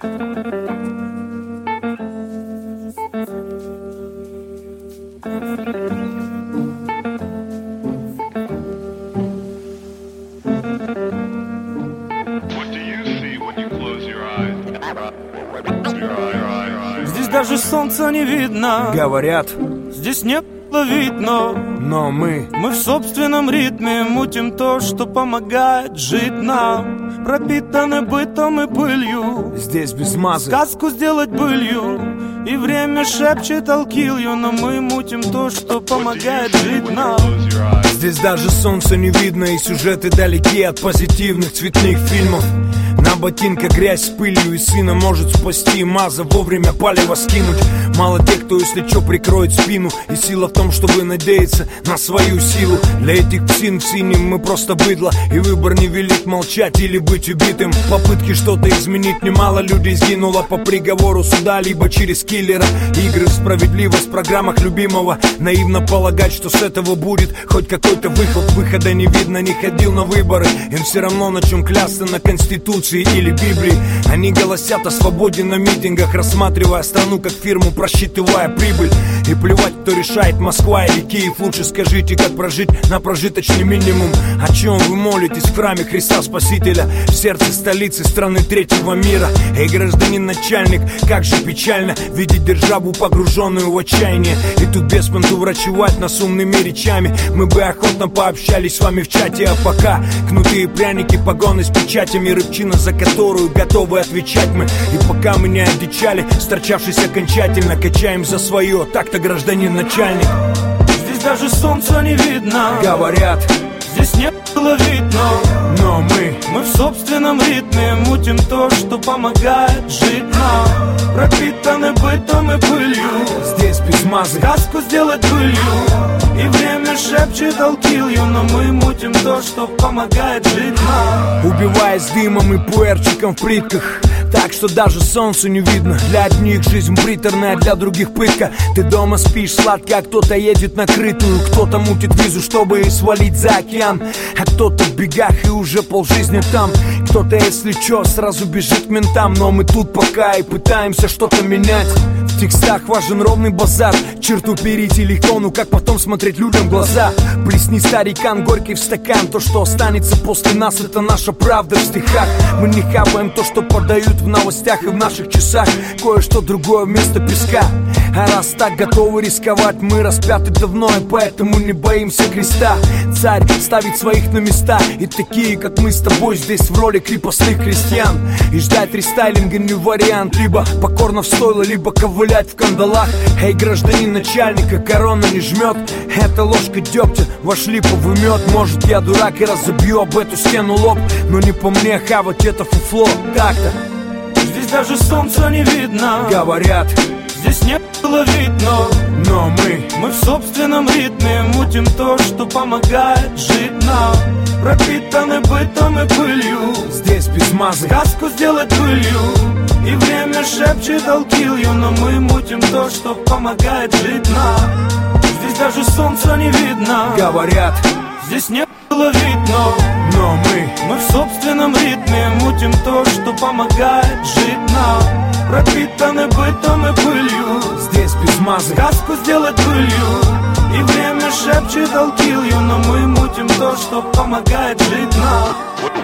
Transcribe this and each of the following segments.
Здесь даже солнца не видно. Говорят, здесь нет видно. Но мы в собственном ритме мутим то, что помогает жить нам. Пропитаны бытом и пылью. Здесь без мазы сказку сделать былью. И время шепчет I'll kill you. Но мы мутим то, что помогает жить нам. Здесь даже солнца не видно. И сюжеты далеки от позитивных цветных фильмов. На ботинках грязь с пылью, и сына может спасти маза, вовремя палево скинуть. Мало тех, кто, если чё, прикроет спину. И сила в том, чтобы надеяться на свою силу. Для этих псин в синем мы просто быдло. И выбор невелик, молчать или быть убитым. Попытки что-то изменить, немало людей сгинуло по приговору суда, либо через киллера. Игры в справедливость в программах любимого. Наивно полагать, что с этого будет хоть какой-то выход. Выхода не видно, не ходил на выборы. Им все равно на чем клясться, на Конституции или Библии. Они голосят о свободе на митингах, рассматривая страну как фирму, просчитывая прибыль. И плевать, кто решает, Москва или Киев. Лучше скажите, как прожить на прожиточный минимум. О чем вы молитесь в храме Христа Спасителя, в сердце столицы страны третьего мира? Эй, гражданин начальник, как же печально видеть державу, погруженную в отчаяние. И тут без понту врачевать нас умными речами. Мы бы охотно пообщались с вами в чате. А пока кнуты и пряники, погоны с печатями, рыбчина, за которую готовы отвечать мы. И пока мы не одичали, сторчавшись окончательно, качаем за свое. Так-то, гражданин начальник. Здесь даже солнца не видно. Говорят, здесь нет было видно. Но мы в собственном ритме мутим то, что помогает жить нам. Пропитаны бытом и пылью. Здесь без мазы сказку сделать былью. И время шепчет I'll kill you. Но мы мутим то, что помогает жить нам. Убиваясь дымом и пуэрчиком в плитках, так что даже солнцу не видно. Для одних жизнь приторная, для других пытка. Ты дома спишь сладко, а кто-то едет на крытую. Кто-то мутит визу, чтобы свалить за океан. А кто-то в бегах и уже полжизни там. Кто-то, если чё, сразу бежит к ментам. Но мы тут пока и пытаемся что-то менять. В текстах важен ровный базар. Черту перейти легко, ну как потом смотреть людям в глаза? Плесни, старикан, горький в стакан. То, что останется после нас, это наша правда в стихах. Мы не хапаем то, что подают в новостях и в наших часах. Кое-что другое вместо песка. А раз так готовы рисковать, мы распяты давно, и поэтому не боимся креста. Царь ставит своих на места, и такие, как мы с тобой, здесь в роли крепостных крестьян. И ждать рестайлинга не вариант. Либо покорно в стойло, либо ковылять в кандалах. Эй, гражданин начальника, корона не жмет. Это ложка дегтя, ваш липовый мед. Может, я дурак и разобью об эту стену лоб, но не по мне хавать это фуфло. Так-то. Здесь даже солнца не видно. Говорят, здесь нет было видно. Но мы в собственном ритме мутим то, что помогает жить нам. Пропитаны бытом и пылью. Здесь без мазы сказку сделать былью. И время шепчет I'll kill you. Но мы мутим то, что помогает жить нам. Здесь даже солнца не видно. Говорят, здесь нет было видно. Но мы в собственном ритме мутим то, что помогает жить нам. Пропитаны бытом и пылью. Здесь без мазы сказку сделать былью. И время шепчет I'll kill you. Но мы мутим то, что помогает жить нам.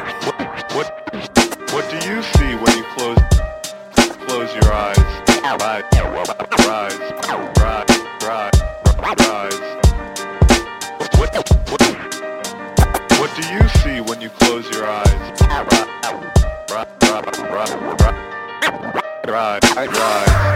What do you see when you close your eyes? What do you see when you close your eyes? Rise.